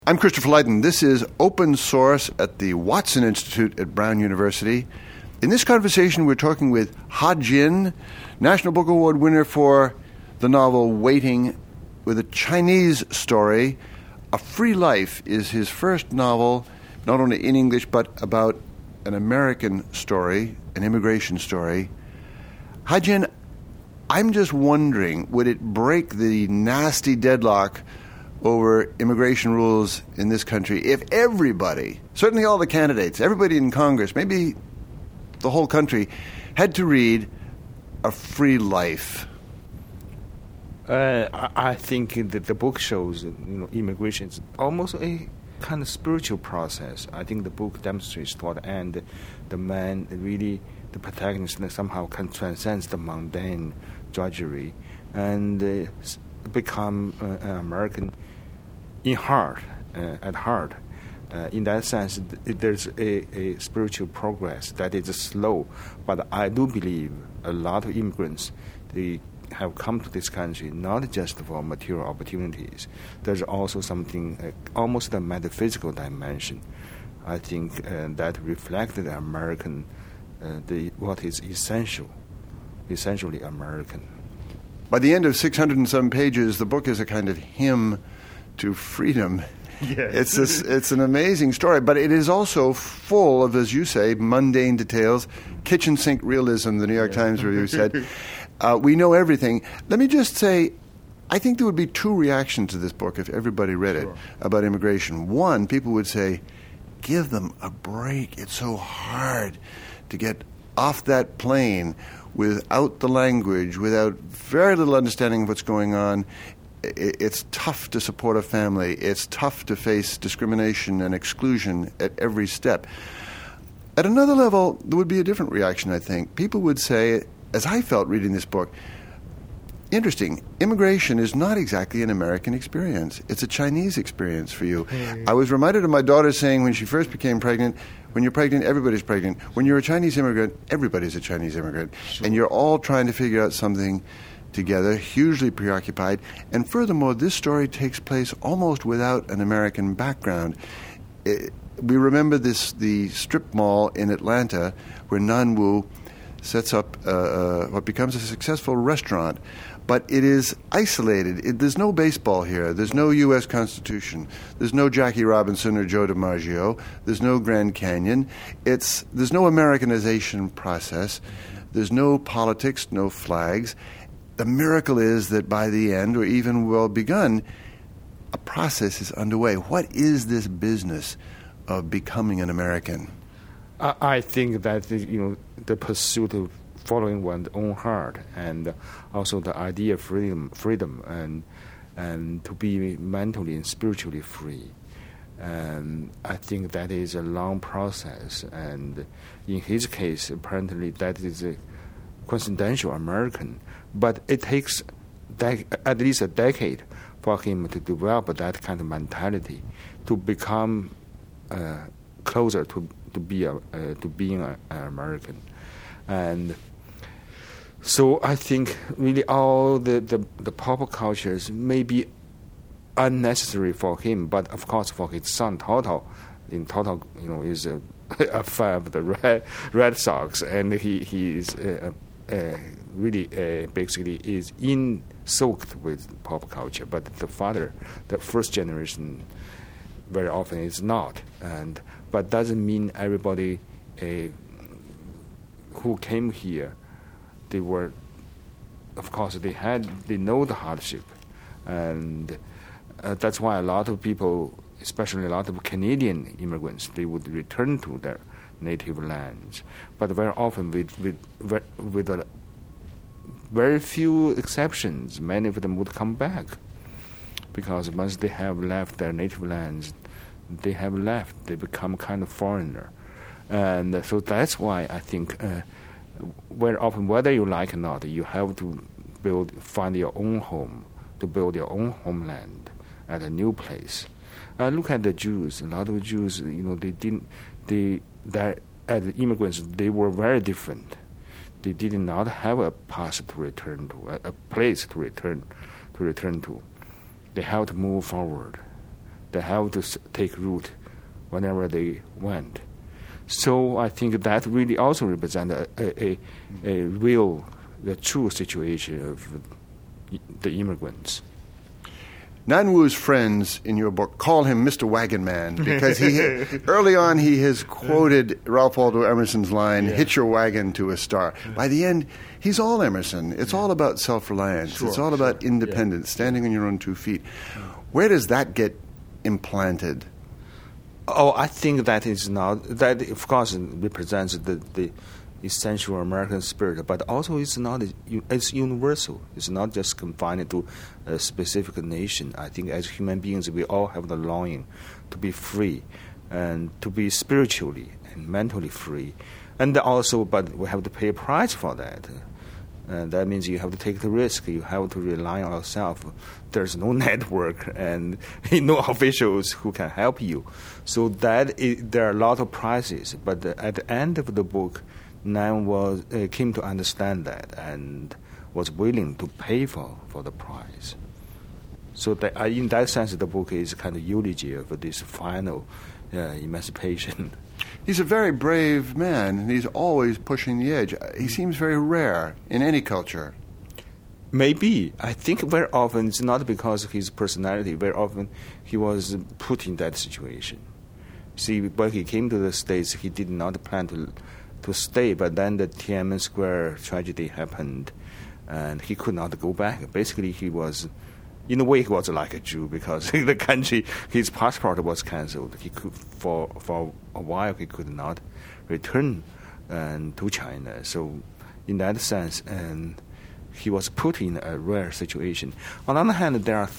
I'm Christopher Lydon. This is Open Source at the Watson Institute at Brown University. In this conversation, we're talking with Ha Jin, National Book Award winner for the novel Waiting, with a Chinese story. A Free Life is his first novel, not only in English, but about an American story, an immigration story. Ha Jin, I'm just wondering, would it break the nasty deadlock over immigration rules in this country if everybody, certainly all the candidates, everybody in Congress, maybe the whole country, had to read A Free Life? I think that the book shows, immigration is almost a kind of spiritual process. I think the book demonstrates toward the end, the man really, the protagonist somehow can transcend the mundane drudgery and become an American at heart. In that sense, there's a spiritual progress that is slow, but I do believe a lot of immigrants, they have come to this country not just for material opportunities. There's also something, almost a metaphysical dimension, I think, that reflected the American, what is essentially American. By the end of 600 and some pages, the book is a kind of hymn to freedom. Yes. It's an amazing story, but it is also full of, as you say, mundane details, kitchen sink realism, the New York Times review said. We know everything. Let me just say, I think there would be two reactions to this book if everybody read it about immigration. One, people would say, give them a break. It's so hard to get off that plane without the language, without very little understanding of what's going on. It's tough to support a family. It's tough to face discrimination and exclusion at every step. At another level, there would be a different reaction, I think. People would say, as I felt reading this book, interesting, immigration is not exactly an American experience. It's a Chinese experience for you. I was reminded of my daughter saying when she first became pregnant, when you're pregnant, everybody's pregnant. When you're a Chinese immigrant, everybody's a Chinese immigrant. Sure. And you're all trying to figure out something together, hugely preoccupied. And furthermore, this story takes place almost without an American background. We remember the strip mall in Atlanta where Nan Wu sets up what becomes a successful restaurant. But it is isolated. There's no baseball here. There's no U.S. Constitution. There's no Jackie Robinson or Joe DiMaggio. There's no Grand Canyon. There's no Americanization process. There's no politics, no flags. The miracle is that by the end, or even well begun, a process is underway. What is this business of becoming an American? I think that the pursuit of following one's own heart, and also the idea of freedom, and to be mentally and spiritually free. And I think that is a long process. And in his case, apparently that is a quintessential American. But it takes at least a decade for him to develop that kind of mentality, to become closer to being an American. And so I think really all the pop cultures may be unnecessary for him, but of course for his son Toto, is a fan of the Red Sox, and he is really basically is soaked with pop culture. But the father, the first generation, very often is not, but doesn't mean everybody who came here, they were, of course, they know the hardship, and that's why a lot of people, especially a lot of Canadian immigrants, they would return to their native lands, but very often with a very few exceptions, many of them would come back, because once they have left their native lands, they become kind of foreigner. And so that's why I think very often, whether you like it or not, you have to find your own home, to build your own homeland at a new place. Look at the Jews. A lot of Jews, as immigrants, they were very different. They did not have a past to return to, a place to return to. They have to move forward. They have to take root whenever they went. So I think that really also represents a real, the true situation of the immigrants. Nan Wu's friends in your book call him Mr. Wagon Man because early on he has quoted Ralph Waldo Emerson's line, "Hitch your wagon to a star." By the end, he's all Emerson. It's all about self-reliance. It's all about independence, standing on your own 2 feet. Where does that get implanted? Oh, I think that is not that. Of course, it represents the essential American spirit, but also it's not. It's universal. It's not just confined to a specific nation. I think as human beings, we all have the longing to be free and to be spiritually and mentally free, and also, but we have to pay a price for that. And that means you have to take the risk. You have to rely on yourself. There's no network and no officials who can help you. So there are a lot of prices. But at the end of the book, Nan came to understand that and was willing to pay for the price. So in that sense, the book is kind of eulogy of this final emancipation. He's a very brave man, and he's always pushing the edge. He seems very rare in any culture. Maybe. I think very often it's not because of his personality. Very often he was put in that situation. See, when he came to the States, he did not plan to stay, but then the Tiananmen Square tragedy happened, and he could not go back. Basically, he was, in a way, he was like a Jew because in the country, his passport was cancelled. He could, for a while, he could not return to China. So, in that sense, and he was put in a rare situation. On the other hand, there are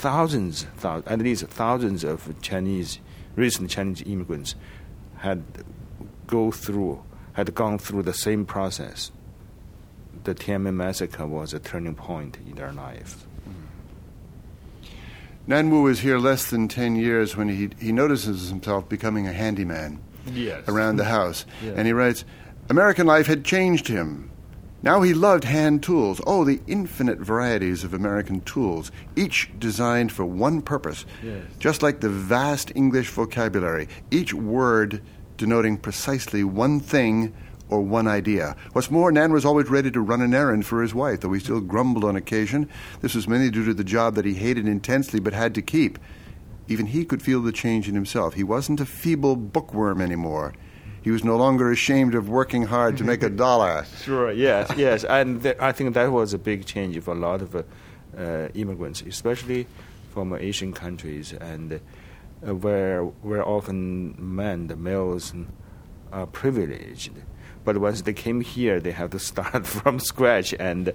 at least thousands of recent Chinese immigrants had gone through the same process. The Tiananmen massacre was a turning point in their life. Nan Wu was here less than 10 years when he notices himself becoming a handyman around the house. Yes. And he writes, American life had changed him. Now he loved hand tools. Oh, the infinite varieties of American tools, each designed for one purpose. Yes. Just like the vast English vocabulary, each word denoting precisely one thing or one idea. What's more, Nan was always ready to run an errand for his wife, though he still grumbled on occasion. This was mainly due to the job that he hated intensely but had to keep. Even he could feel the change in himself. He wasn't a feeble bookworm anymore. He was no longer ashamed of working hard to make $1. Sure, yes. And I think that was a big change for a lot of immigrants, especially from Asian countries, and where often the males are privileged. But once they came here, they have to start from scratch and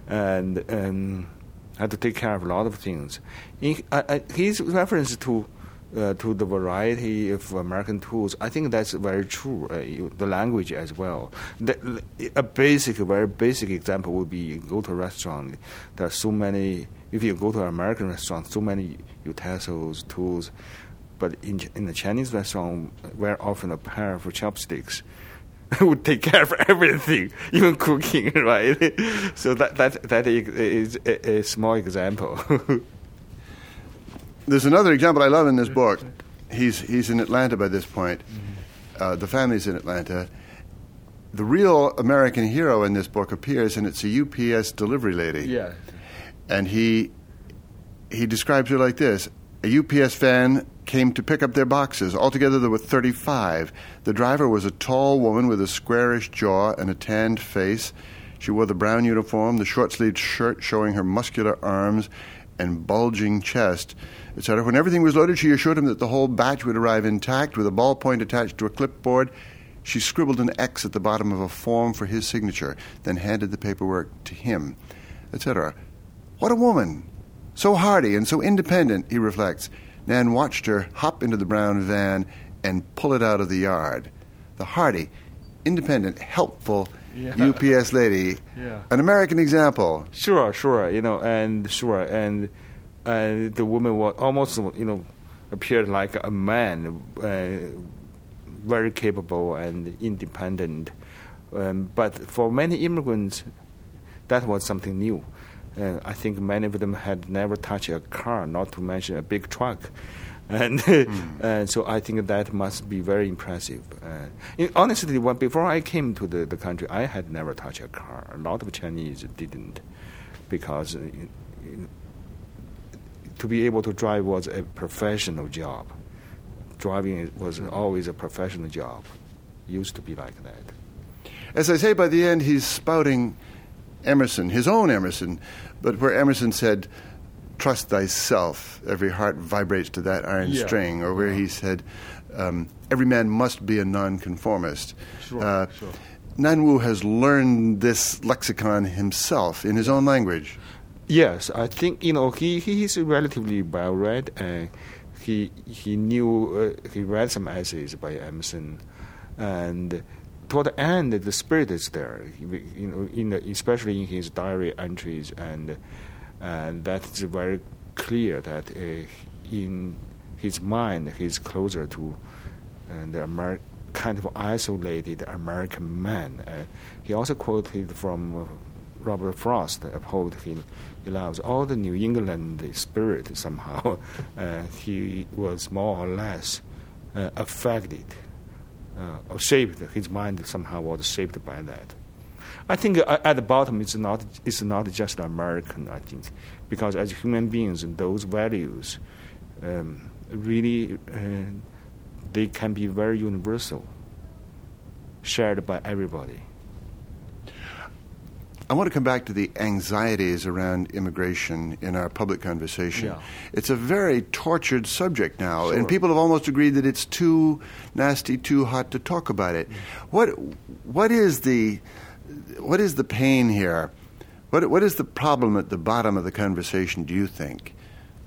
have to take care of a lot of things. His reference to the variety of American tools, I think that's very true. The language as well. A very basic example would be you go to a restaurant. There are so many. If you go to an American restaurant, so many utensils, tools. But in the Chinese restaurant, very often a pair of chopsticks would take care of everything, even cooking, right? So that is a small example. There's another example I love in this book. He's in Atlanta by this point. The family's in Atlanta. The real American hero in this book appears, and it's a UPS delivery lady. Yeah. And he describes her like this. A UPS van came to pick up their boxes. Altogether, there were 35. The driver was a tall woman with a squarish jaw and a tanned face. She wore the brown uniform, the short-sleeved shirt showing her muscular arms and bulging chest, etc. When everything was loaded, she assured him that the whole batch would arrive intact with a ballpoint attached to a clipboard. She scribbled an X at the bottom of a form for his signature, then handed the paperwork to him, etc. What a woman! So hardy and so independent, he reflects. Nan watched her hop into the brown van and pull it out of the yard. The hardy, independent, helpful UPS lady, an American example. Sure, and the woman was almost, appeared like a man, very capable and independent. But for many immigrants, that was something new. I think many of them had never touched a car, not to mention a big truck. And and so I think that must be very impressive. Honestly, before I came to the country, I had never touched a car. A lot of Chinese didn't, because to be able to drive was a professional job. Driving was always a professional job. Used to be like that. As I say, by the end, he's spouting Emerson, his own Emerson, but where Emerson said, "Trust thyself, every heart vibrates to that iron string," or where he said, "Every man must be a nonconformist." Sure. Nan Wu has learned this lexicon himself in his own language. Yes, I think he's relatively well read. He knew he read some essays by Emerson, and toward the end the spirit is there. Especially in his diary entries, and that's very clear that in his mind he's closer to the kind of isolated American man. He also quoted from Robert Frost, a poet he loves, all the New England spirit somehow. He was more or less affected or shaped. His mind somehow was shaped by that. I think at the bottom it's not just American. I think because as human beings, those values really they can be very universal, shared by everybody. I want to come back to the anxieties around immigration in our public conversation. Yeah. It's a very tortured subject now, Sure. and people have almost agreed that it's too nasty, too hot to talk about it. What is the pain here? What is the problem at the bottom of the conversation, do you think?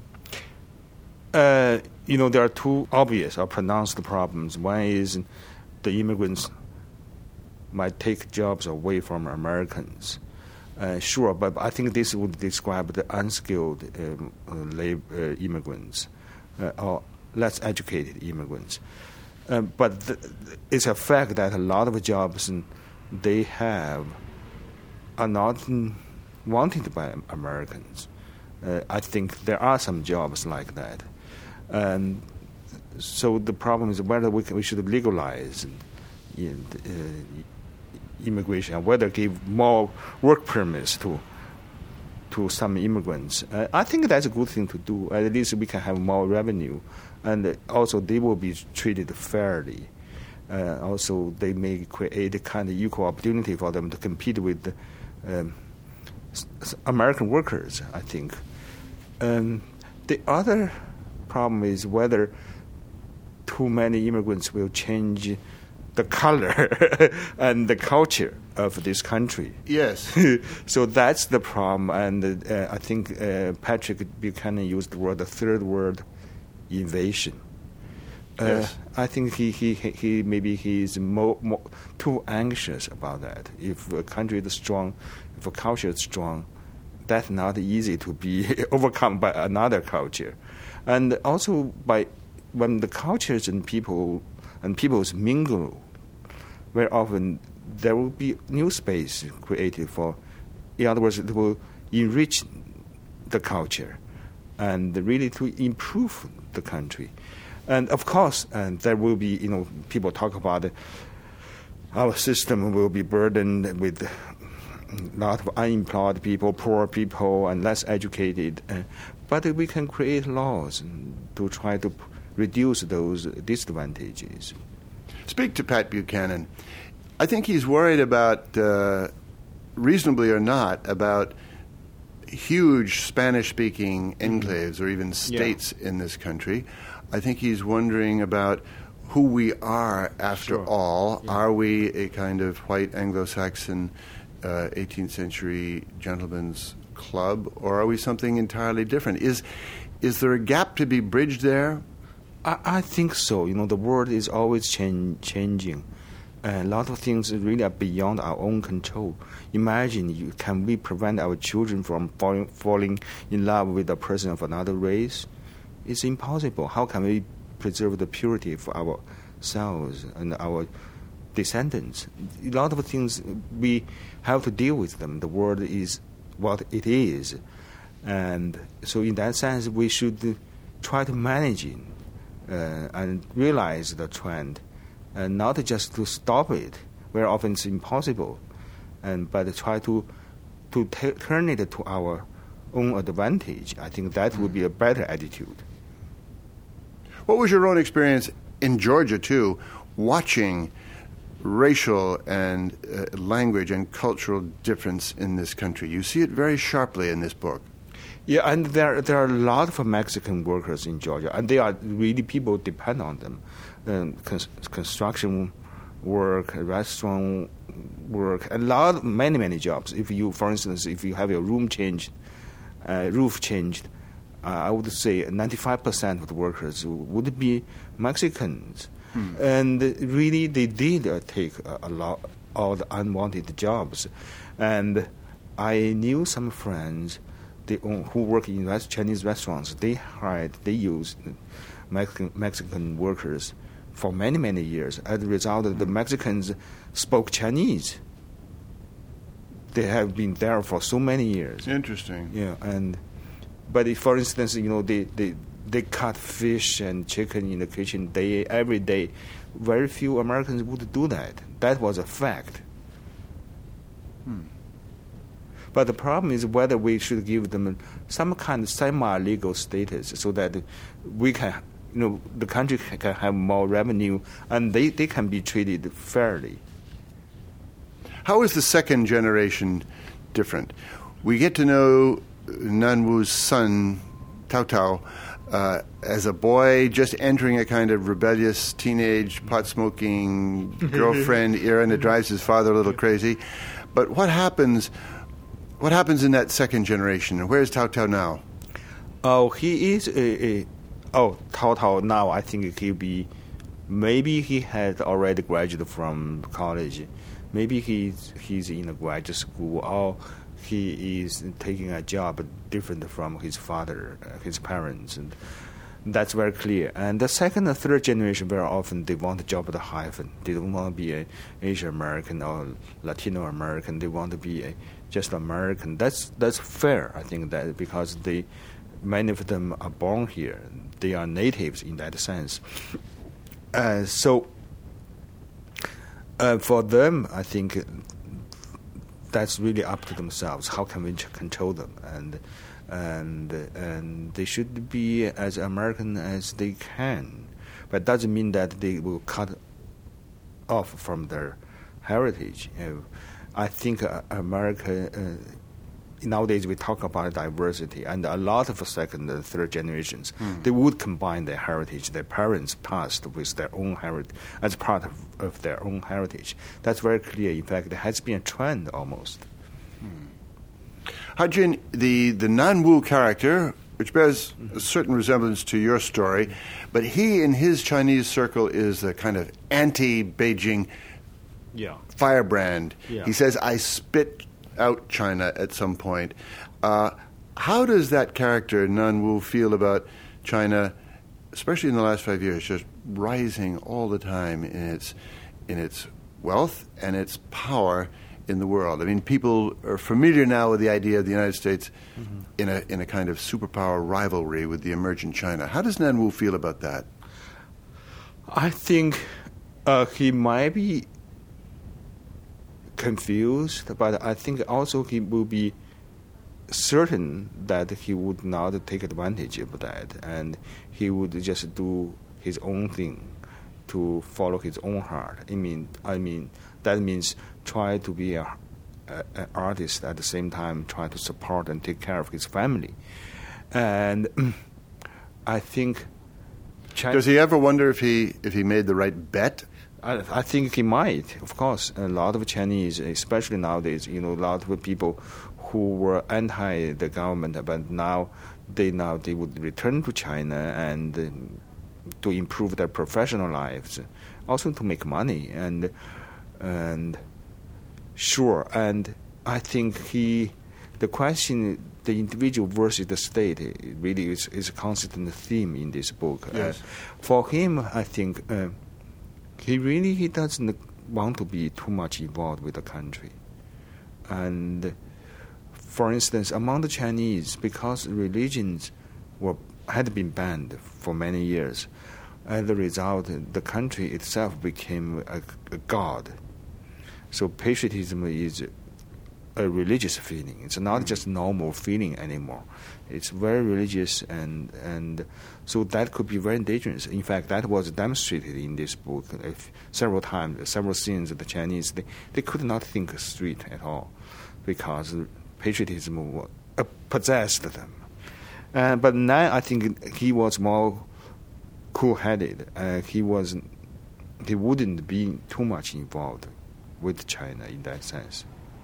There are two obvious or pronounced problems. One is the immigrants might take jobs away from Americans. Sure, but I think this would describe the unskilled immigrants or less educated immigrants. But it's a fact that a lot of jobs they have are not wanted by Americans. I think there are some jobs like that. And so the problem is whether we should legalize immigration, and whether give more work permits to some immigrants. I think that's a good thing to do. At least we can have more revenue, and also they will be treated fairly. Also, they may create a kind of equal opportunity for them to compete with American workers, I think. The other problem is whether too many immigrants will change the color and the culture of this country. Yes. So that's the problem, and I think Patrick Buchanan used the third word, invasion. Yes. I think he maybe he's more too anxious about that. If a country is strong, if a culture is strong, that's not easy to be overcome by another culture. And also when the cultures and peoples mingle, very often there will be new space created for. In other words, it will enrich the culture and really to improve the country. And of course, there will be, people talk about our system will be burdened with a lot of unemployed people, poor people, and less educated. But we can create laws to try to reduce those disadvantages. Speak to Pat Buchanan. I think he's worried about, reasonably or not, about huge Spanish-speaking enclaves or even states in this country. I think he's wondering about who we are after all. Yeah. Are we a kind of white Anglo-Saxon 18th century gentleman's club, or are we something entirely different? Is there a gap to be bridged there? I think so. The world is always changing. A lot of things really are beyond our own control. Imagine, can we prevent our children from falling in love with a person of another race? It's impossible. How can we preserve the purity for ourselves and our descendants? A lot of things we have to deal with them. The world is what it is. And so in that sense, we should try to manage it and realize the trend, and not just to stop it, where often it's impossible, but try to turn it to our own advantage. I think that would be a better attitude. What was your own experience in Georgia, too, watching racial and language and cultural difference in this country? You see it very sharply in this book. Yeah, and there are a lot of Mexican workers in Georgia, and they are really, people depend on them. Construction work, restaurant work, many jobs. If you, for instance, if you have your roof changed, I would say 95% of the workers would be Mexicans. And really, they did take a lot of the unwanted jobs. And I knew some friends who work in Chinese restaurants. They used Mexican workers for many years. As a result, the Mexicans spoke Chinese. They have been there for so many years. Interesting. Yeah, but if, for instance, they cut fish and chicken in the kitchen every day. Very few Americans would do that. That was a fact. But the problem is whether we should give them some kind of semi-legal status so that we can, the country can have more revenue and they can be treated fairly. How is the second generation different? We get to know Nanwu's son, Tao Tao, as a boy just entering a kind of rebellious teenage pot-smoking girlfriend era, and it drives his father a little crazy. But what happens in that second generation, and where is Tao Tao now? Oh, he is Tao Tao now, I think maybe he had already graduated from college. Maybe he's in a graduate school, or he is taking a job different from his father, his parents, and that's very clear. And the second and third generation, very often they want a job at the hyphen. They don't want to be an Asian American or Latino American. They want to be just American. That's fair, I think, that because many of them are born here. They are natives in that sense. So for them, I think that's really up to themselves. How can we control them? And they should be as American as they can. But it doesn't mean that they will cut off from their heritage. I think America, nowadays we talk about diversity, and a lot of second and third generations, they would combine their heritage, their parents' past, with their own heritage, as part of their own heritage. That's very clear. In fact, there has been a trend almost. Hajin, the Nanwu character, which bears a certain resemblance to your story, but he in his Chinese circle is a kind of anti-Beijing firebrand. Yeah. He says, I spit out China at some point. How does that character, Nanwu, feel about China, especially in the last 5 years, just rising all the time in its wealth and its power in the world? I mean, people are familiar now with the idea of the United States in a kind of superpower rivalry with the emergent China. How does Nanwu feel about that? I think he might be confused, but I think also he will be certain that he would not take advantage of that, and he would just do his own thing to follow his own heart. I mean that means try to be an artist at the same time, try to support and take care of his family. And I think China, does he ever wonder if he made the right bet? I think he might, of course. A lot of Chinese, especially nowadays, a lot of people who were anti the government, but now they would return to China and to improve their professional lives, also to make money. And sure, and I think the question, the individual versus the state, really is a constant theme in this book. Yes. For him, I think he doesn't want to be too much involved with the country. And for instance, among the Chinese, because religions had been banned for many years, As a result, the country itself became a god. So patriotism is a religious feeling. It's not just normal feeling anymore. It's very religious, and so that could be very dangerous. In fact, that was demonstrated in this book several times, several scenes. The Chinese, they could not think straight at all because patriotism possessed them. But now I think he was more cool-headed. He wouldn't be too much involved with China in that sense.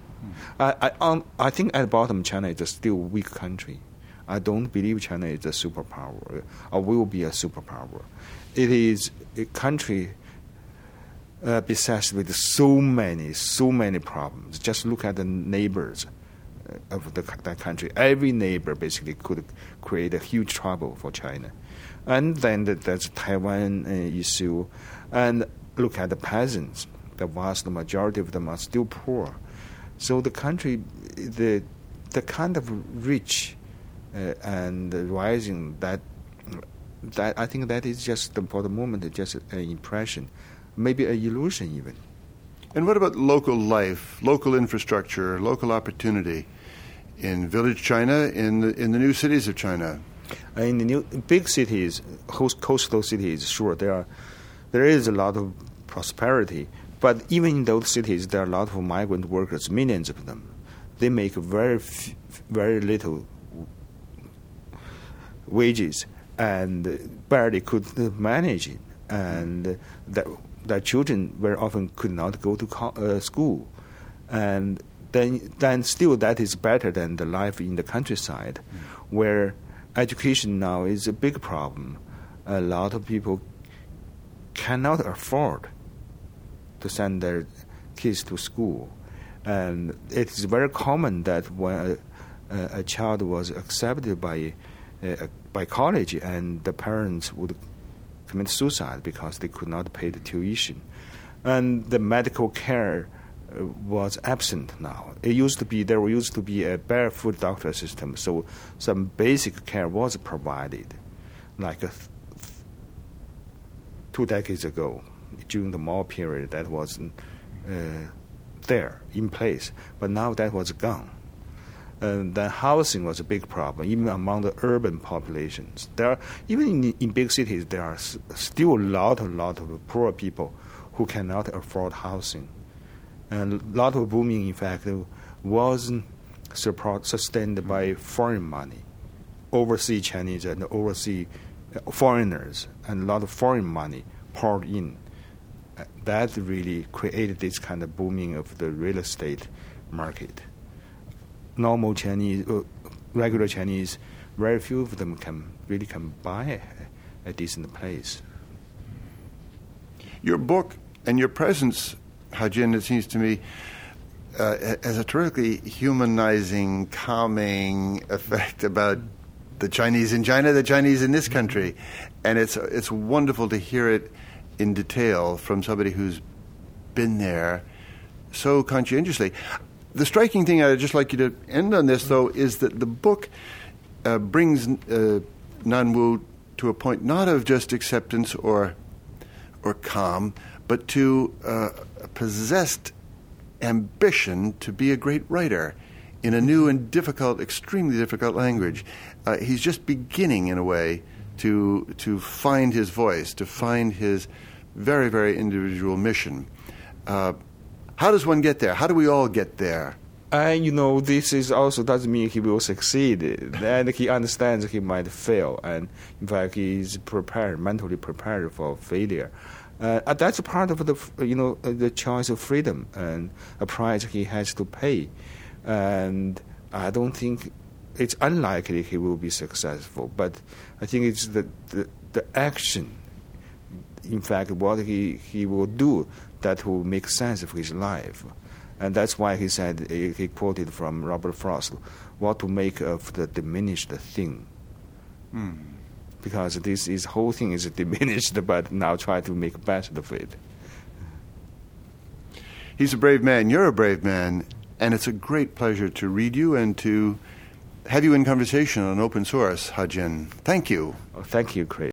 I think at the bottom, China is still a weak country. I don't believe China is a superpower or will be a superpower. It is a country beset with so many problems. Just look at the neighbors of that country. Every neighbor basically could create a huge trouble for China. And then there's Taiwan issue. And look at the peasants. The vast majority of them are still poor. So the country, the kind of rich and rising, that I think that is just for the moment just an impression, maybe an illusion even. And what about local life, local infrastructure, local opportunity in village China, in the new cities of China? In the new big cities, coastal cities, sure there is a lot of prosperity. But even in those cities, there are a lot of migrant workers, millions of them. They make very little wages and barely could manage it. And their children very often could not go to school. And then still that is better than the life in the countryside, where education now is a big problem. A lot of people cannot afford to send their kids to school. And it's very common that when a child was accepted by college, and the parents would commit suicide because they could not pay the tuition. And the medical care was absent now. There used to be a barefoot doctor system, so some basic care was provided, like 2 decades ago. During the Mao period, that was there in place, but now that was gone. The housing was a big problem, even among the urban populations. Even in big cities, there are still a lot of poor people who cannot afford housing. And a lot of booming, in fact, was sustained by foreign money, overseas Chinese and overseas foreigners, and a lot of foreign money poured in. That really created this kind of booming of the real estate market. Normal Chinese, regular Chinese, very few of them can buy a decent place. Your book and your presence, Hajin, it seems to me, has a terrifically humanizing, calming effect about the Chinese in China, the Chinese in this country. And it's wonderful to hear it in detail from somebody who's been there so conscientiously. The striking thing I'd just like you to end on this, though, is that the book brings Nanwu to a point not of just acceptance or calm, but to a possessed ambition to be a great writer in a new and difficult, extremely difficult language. He's just beginning, in a way, to find his voice, to find his very, very individual mission. How does one get there? How do we all get there? This is also doesn't mean he will succeed. And he understands he might fail. And in fact, he is mentally prepared for failure. That's part of the choice of freedom and a price he has to pay. And I don't think it's unlikely he will be successful. But I think it's the action, in fact, what he will do that will make sense of his life. And that's why he said, he quoted from Robert Frost, what to make of the diminished thing. Because this whole thing is diminished, but now try to make best of it. He's a brave man. You're a brave man. And it's a great pleasure to read you and to have you in conversation on Open Source, Hajin. Thank you. Thank you, Craig.